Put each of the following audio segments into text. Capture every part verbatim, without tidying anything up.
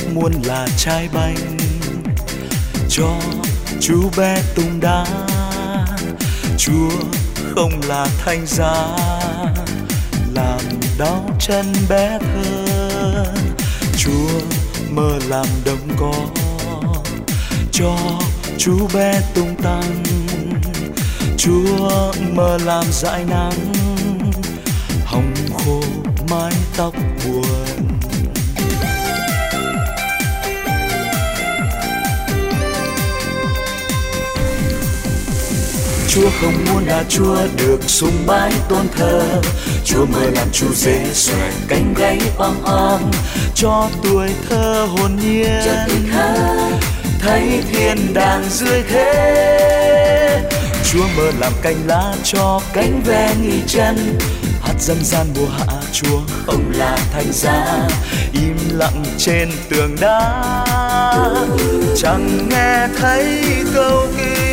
muôn là trái banh cho chú bé tung đá. Chúa không là thanh giá làm đau chân bé thơ. Chúa mơ làm đồng có cho chú bé tung tăng. Chúa mơ làm dãi nắng hồng khô mái tóc buồn. Chúa không muốn là Chúa được sùng bái tôn thờ. Chúa mơ làm Chúa dễ xòe cánh gáy oang oang cho tuổi thơ hồn nhiên, thấy thiên đàng dưới thế. Chúa mơ làm cành lá cho cánh ve nghỉ chân, hát dân gian mùa hạ. Chúa không là thanh giá im lặng trên tường đá, chẳng nghe thấy câu kinh.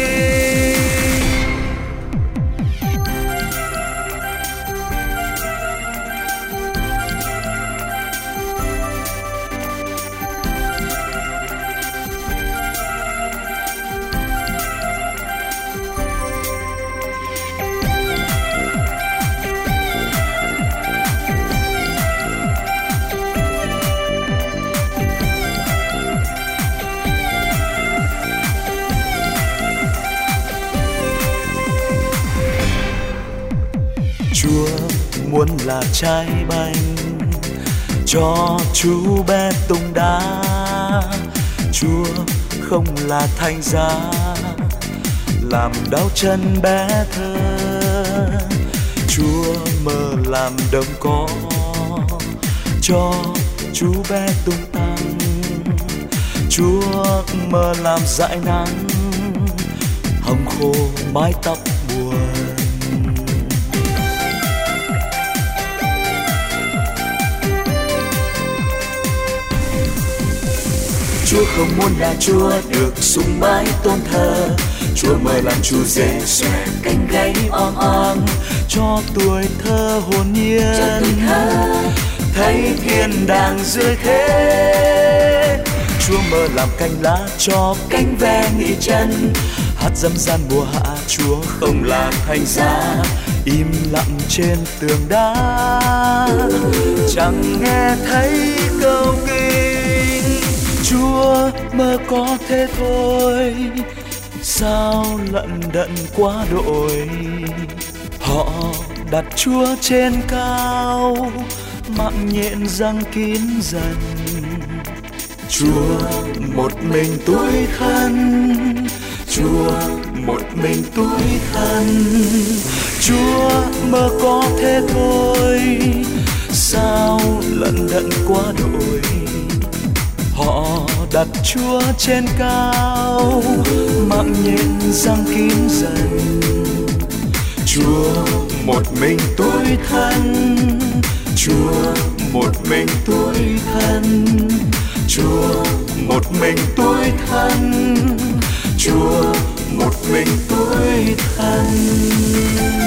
Chúa muốn là trái banh cho chú bé tung đá. Chúa không là thanh giá làm đau chân bé thơ. Chúa mơ làm đồng có cho chú bé tung tăng. Chúa mơ làm dãi nắng hồng khô mái tóc buồn. Chúa không muốn là Chúa được sùng bái tôn thờ. Chúa mơ làm Chúa dễ xòe cánh gáy oang oang cho tuổi thơ hồn nhiên, thấy thiên đàng dưới thế. Chúa mơ làm cành lá cho cánh ve nghỉ chân, hát dân gian mùa hạ. Chúa không là thanh giá im lặng trên tường đá, chẳng nghe thấy câu kinh. Chúa mơ có thế thôi, sao lận đận quá đội. Họ đặt Chúa trên cao, mạng nhện răng kín dần. Chúa một mình tủi thân, Chúa một mình tủi thân. Chúa mơ có thế thôi, sao lận đận quá đội. Họ đặt Chúa trên cao, mạng nhện răng kín dần. Chúa một mình tủi thân, Chúa một mình tủi thân. Chúa một mình tủi thân, Chúa một mình tủi thân.